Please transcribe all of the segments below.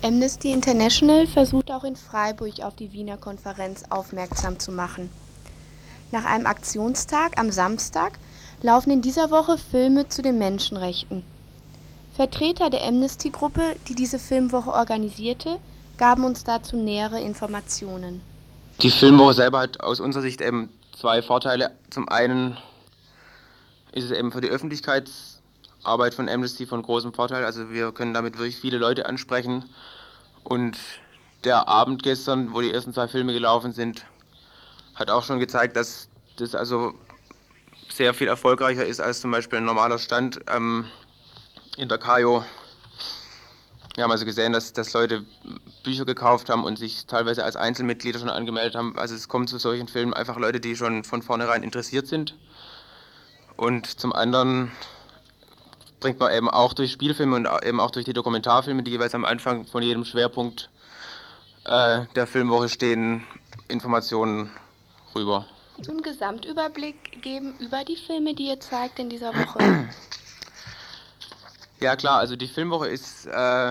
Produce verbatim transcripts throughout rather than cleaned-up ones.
Amnesty International versucht auch in Freiburg auf die Wiener Konferenz aufmerksam zu machen. Nach einem Aktionstag am Samstag laufen in dieser Woche Filme zu den Menschenrechten. Vertreter der Amnesty-Gruppe, die diese Filmwoche organisierte, gaben uns dazu nähere Informationen. Die Filmwoche selber hat aus unserer Sicht eben zwei Vorteile. Zum einen ist es eben für die Öffentlichkeitsarbeit von Amnesty von großem Vorteil. Also wir können damit wirklich viele Leute ansprechen. Und der Abend gestern, wo die ersten zwei Filme gelaufen sind, hat auch schon gezeigt, dass das also sehr viel erfolgreicher ist als zum Beispiel ein normaler Stand ähm, in der Kajo. Wir haben also gesehen, dass, dass Leute Bücher gekauft haben und sich teilweise als Einzelmitglieder schon angemeldet haben. Also es kommen zu solchen Filmen einfach Leute, die schon von vornherein interessiert sind. Und zum anderen bringt man eben auch durch Spielfilme und eben auch durch die Dokumentarfilme, die jeweils am Anfang von jedem Schwerpunkt äh, der Filmwoche stehen, Informationen rüber. So einen Gesamtüberblick geben über die Filme, die ihr zeigt in dieser Woche? Ja klar, also die Filmwoche ist, äh,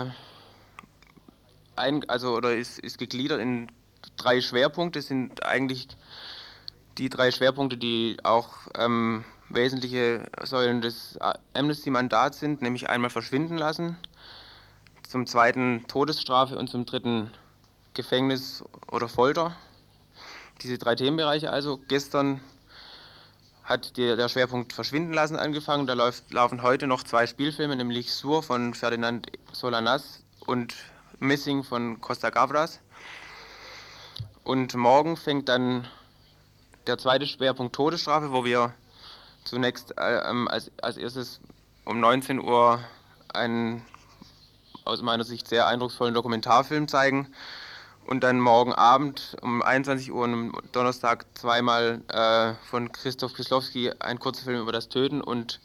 ein, also, oder ist, ist gegliedert in drei Schwerpunkte. Das sind eigentlich die drei Schwerpunkte, die auch ähm, wesentliche Säulen des Amnesty-Mandats sind, nämlich einmal verschwinden lassen, zum zweiten Todesstrafe und zum dritten Gefängnis oder Folter. Diese drei Themenbereiche also. Gestern hat die, der Schwerpunkt verschwinden lassen angefangen. Da läuft, laufen heute noch zwei Spielfilme, nämlich Sur von Ferdinand Solanas und Missing von Costa Gavras. Und morgen fängt dann der zweite Schwerpunkt Todesstrafe, wo wir zunächst äh, als, als erstes um neunzehn Uhr einen aus meiner Sicht sehr eindrucksvollen Dokumentarfilm zeigen. Und dann morgen Abend um einundzwanzig Uhr und am Donnerstag zweimal äh, von Christoph Kieslowski ein kurzer Film über das Töten und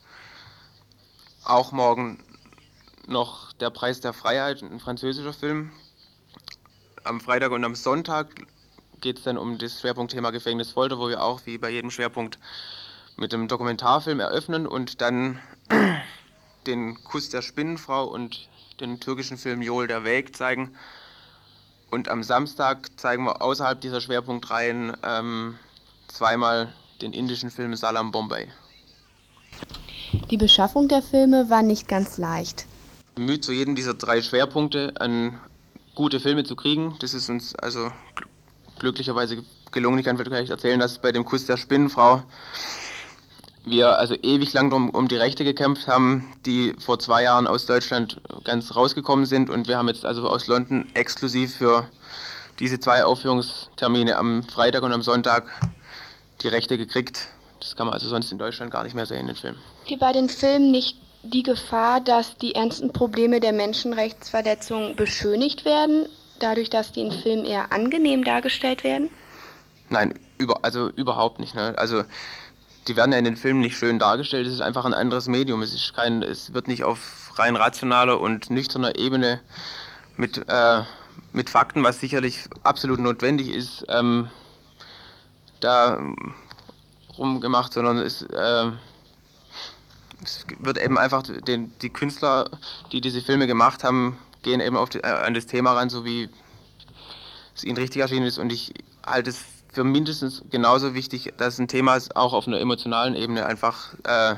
auch morgen noch Der Preis der Freiheit, ein französischer Film. Am Freitag und am Sonntag geht es dann um das Schwerpunktthema Gefängnisfolter, wo wir auch wie bei jedem Schwerpunkt mit dem Dokumentarfilm eröffnen und dann den Kuss der Spinnenfrau und den türkischen Film Yol der Weg zeigen. Und am Samstag zeigen wir außerhalb dieser Schwerpunktreihen ähm, zweimal den indischen Film Salam Bombay. Die Beschaffung der Filme war nicht ganz leicht. Bemüht, zu jedem dieser drei Schwerpunkte an gute Filme zu kriegen. Das ist uns also glücklicherweise gelungen. Ich kann vielleicht erzählen, dass bei dem Kuss der Spinnenfrau wir also ewig lang drum, um die Rechte gekämpft haben, die vor zwei Jahren aus Deutschland ganz rausgekommen sind. Und wir haben jetzt also aus London exklusiv für diese zwei Aufführungstermine am Freitag und am Sonntag die Rechte gekriegt. Das kann man also sonst in Deutschland gar nicht mehr sehen, den Film. Gibt bei den Filmen nicht die Gefahr, dass die ernsten Probleme der Menschenrechtsverletzung beschönigt werden, dadurch, dass die in Filmen eher angenehm dargestellt werden? Nein, über, also überhaupt nicht. Ne? Also die werden ja in den Filmen nicht schön dargestellt, es ist einfach ein anderes Medium. Es ist kein, es wird nicht auf rein rationaler und nüchterner Ebene mit, äh, mit Fakten, was sicherlich absolut notwendig ist, ähm, da rumgemacht, sondern es, äh, es wird eben einfach, den, die Künstler, die diese Filme gemacht haben, gehen eben auf die, äh, an das Thema ran, so wie es ihnen richtig erschienen ist, und ich halte es für mindestens genauso wichtig, dass ein Thema auch auf einer emotionalen Ebene einfach äh,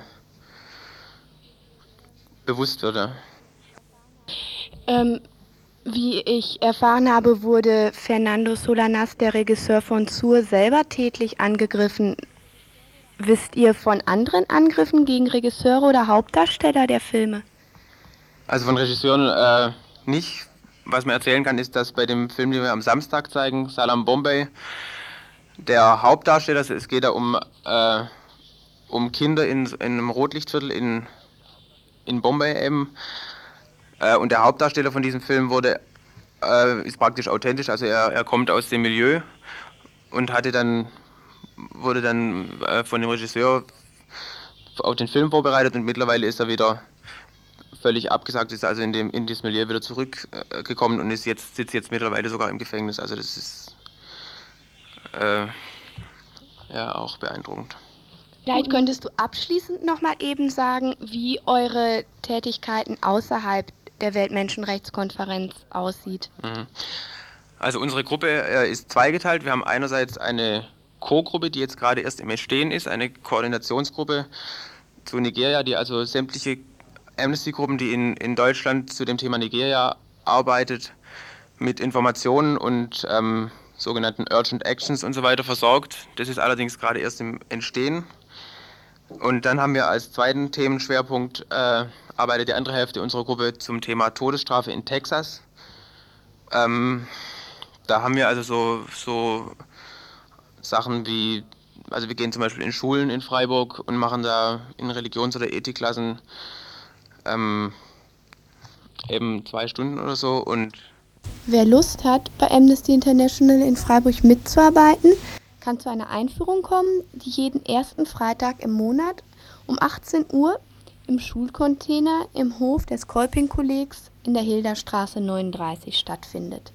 bewusst wird. Ja. Ähm, wie ich erfahren habe, wurde Fernando Solanas, der Regisseur von Sur, selber tätlich angegriffen. Wisst ihr von anderen Angriffen gegen Regisseure oder Hauptdarsteller der Filme? Also von Regisseuren äh, nicht. Was man erzählen kann, ist, dass bei dem Film, den wir am Samstag zeigen, Salam Bombay, der Hauptdarsteller, es geht da um, äh, um Kinder in, in einem Rotlichtviertel in, in Bombay eben. Äh, und der Hauptdarsteller von diesem Film wurde, äh, ist praktisch authentisch, also er, er kommt aus dem Milieu und hatte dann, wurde dann äh, von dem Regisseur auf den Film vorbereitet, und mittlerweile ist er wieder völlig abgesagt, ist also in, dem, in dieses Milieu wieder zurückgekommen und ist jetzt, sitzt jetzt mittlerweile sogar im Gefängnis. Also das ist Äh, ja, auch beeindruckend. Vielleicht könntest du abschließend noch mal eben sagen, wie eure Tätigkeiten außerhalb der Weltmenschenrechtskonferenz aussieht. Mhm. Also unsere Gruppe äh, ist zweigeteilt. Wir haben einerseits eine Co-Gruppe, die jetzt gerade erst im Entstehen ist, eine Koordinationsgruppe zu Nigeria, die also sämtliche Amnesty-Gruppen, die in, in Deutschland zu dem Thema Nigeria arbeitet, mit Informationen und ähm, sogenannten Urgent Actions und so weiter versorgt. Das ist allerdings gerade erst im Entstehen. Und dann haben wir als zweiten Themenschwerpunkt, äh, arbeitet die andere Hälfte unserer Gruppe zum Thema Todesstrafe in Texas. Ähm, da haben wir also so, so Sachen wie, also wir gehen zum Beispiel in Schulen in Freiburg und machen da in Religions- oder Ethikklassen ähm, eben zwei Stunden oder so. Und wer Lust hat, bei Amnesty International in Freiburg mitzuarbeiten, kann zu einer Einführung kommen, die jeden ersten Freitag im Monat um achtzehn Uhr im Schulcontainer im Hof des Kolping-Kollegs in der Hilderstraße neununddreißig stattfindet.